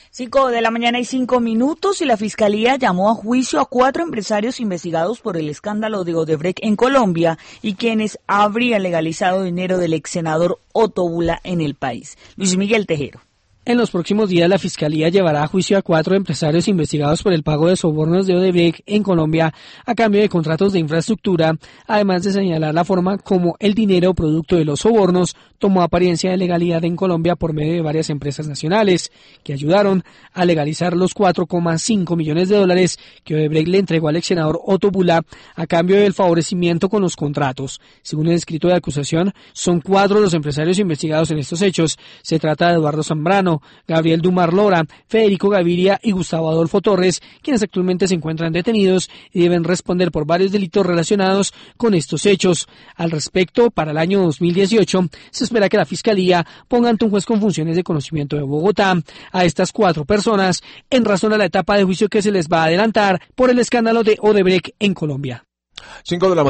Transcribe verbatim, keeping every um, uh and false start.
Cinco de la mañana y cinco minutos y la Fiscalía llamó a juicio a cuatro empresarios investigados por el escándalo de Odebrecht en Colombia y quienes habrían legalizado dinero del ex senador Otto Bula en el país. Luis Miguel Tejero. En los próximos días, la Fiscalía llevará a juicio a cuatro empresarios investigados por el pago de sobornos de Odebrecht en Colombia a cambio de contratos de infraestructura, además de señalar la forma como el dinero producto de los sobornos tomó apariencia de legalidad en Colombia por medio de varias empresas nacionales, que ayudaron a legalizar los cuatro coma cinco millones de dólares que Odebrecht le entregó al ex senador Otto Bula a cambio del favorecimiento con los contratos. Según el escrito de acusación, son cuatro los empresarios investigados en estos hechos. Se trata de Eduardo Zambrano, Gabriel Dumar Lora, Federico Gaviria y Gustavo Adolfo Torres, quienes actualmente se encuentran detenidos y deben responder por varios delitos relacionados con estos hechos. Al respecto, para el año dos mil dieciocho, se espera que la Fiscalía ponga ante un juez con funciones de conocimiento de Bogotá a estas cuatro personas en razón a la etapa de juicio que se les va a adelantar por el escándalo de Odebrecht en Colombia. Cinco de la